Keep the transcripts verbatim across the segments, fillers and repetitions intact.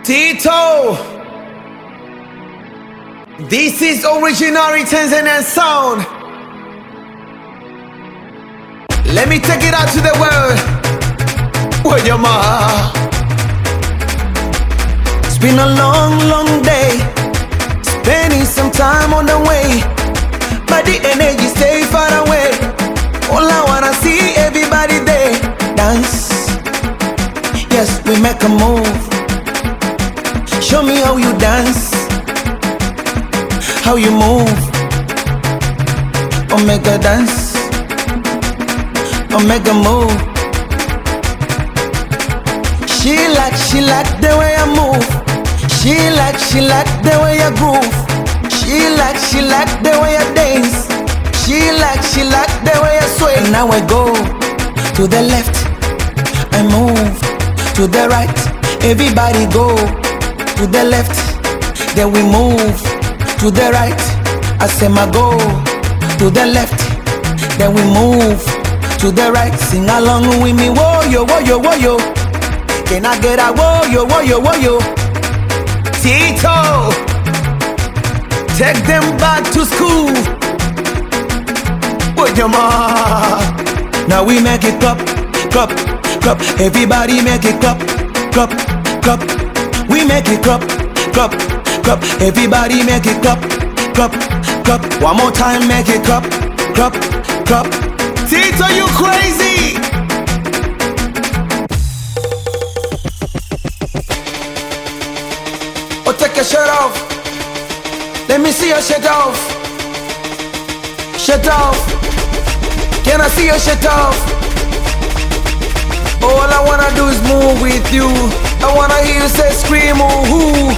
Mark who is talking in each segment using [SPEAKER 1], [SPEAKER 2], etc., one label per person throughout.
[SPEAKER 1] Tito, this is original Tanzanian sound. Let me take it out to the world. Where your ma? It's been a long, long day, spending some time on the way, but the energy stay far away. All I wanna see everybody there dance. Yes, we make a move. Show me how you dance, how you move. Omega dance, Omega move. She like, she like the way I move. She like, she like the way I groove. She like, she like the way I dance. She like, she like the way I sway. And now I go to the left, I move to the right. Everybody go to the left, then we move to the right. I say my go to the left, then we move to the right. Sing along with me, whoa yo, whoa yo, whoa yo. Can I get a whoa yo, whoa yo, whoa yo? Tito, take them back to school. Whoa your ma. Now we make it clap, clap, clap. Everybody make it clap, clap, clap. We make it clap, clap, clap. Everybody make it clap, clap, clap. One more time, make it clap, clap, clap. Tito, you crazy? Oh, take your shirt off. Let me see your shirt off. Shirt off. Can I see your shirt off? All I wanna do is move with you. I wanna hear you say scream, ooh, ooh.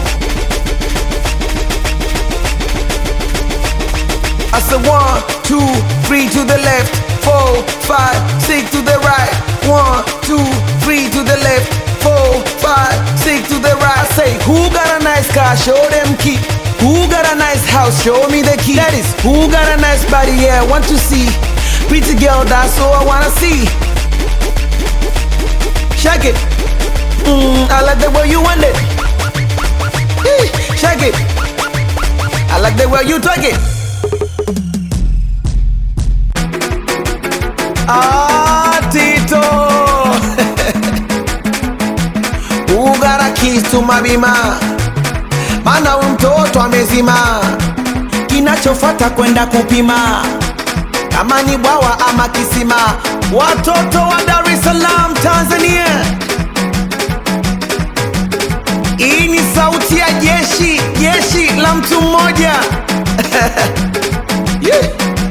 [SPEAKER 1] I said one, two, three to the left, four, five, six to the right. One, two, three to the left, four, five, six to the right. I say, who got a nice car? Show them key. Who got a nice house? Show me the key. That is, who got a nice body? Yeah, I want to see. Pretty girl, that's all I wanna see. Shake it. Mm, I like the way you want it. Hey, shake it. I like the way you talk it. Ah, Tito. Who got a keys to my bima? Mana mtoto amezima. Kinachofuata kwenda kupima. Kama ni bwawa ama kisima. Watoto wa Dar es Salaam, Tanzania. Hii ni sauti ya jeshi, jeshi la mtu mmoja. Yeah.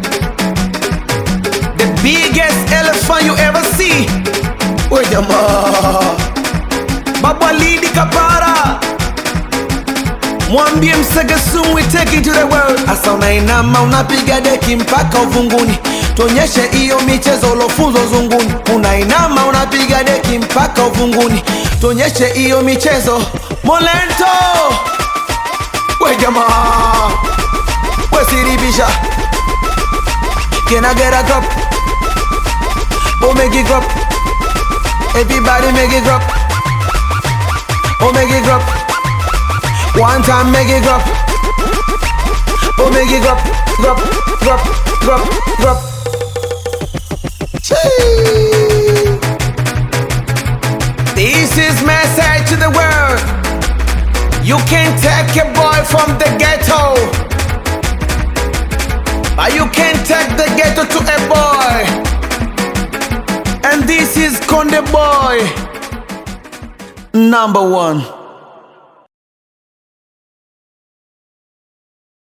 [SPEAKER 1] The biggest elephant you ever see. We jamaa. Baba Lidi Kapara. Mwambie Msagasumu, we take it to the world. Asa unainama unapiga deki mpaka uvunguni. Tuonyeshe iyo michezo ulofunzo zunguni. Unainama unapiga deki mpaka uvunguni. Tuonyeshe iyo michezo Molento. We jamaa. We siribisha. Can I get a cup? Oh, make it drop. Everybody make it drop. Oh, make it drop. One time make it drop. Oh, make it drop. Drop, drop, drop, drop. Chee. This is message to the world. You can't take a boy from the ghetto, but you can't take the ghetto to a boy. And this is Konde Boy, number one.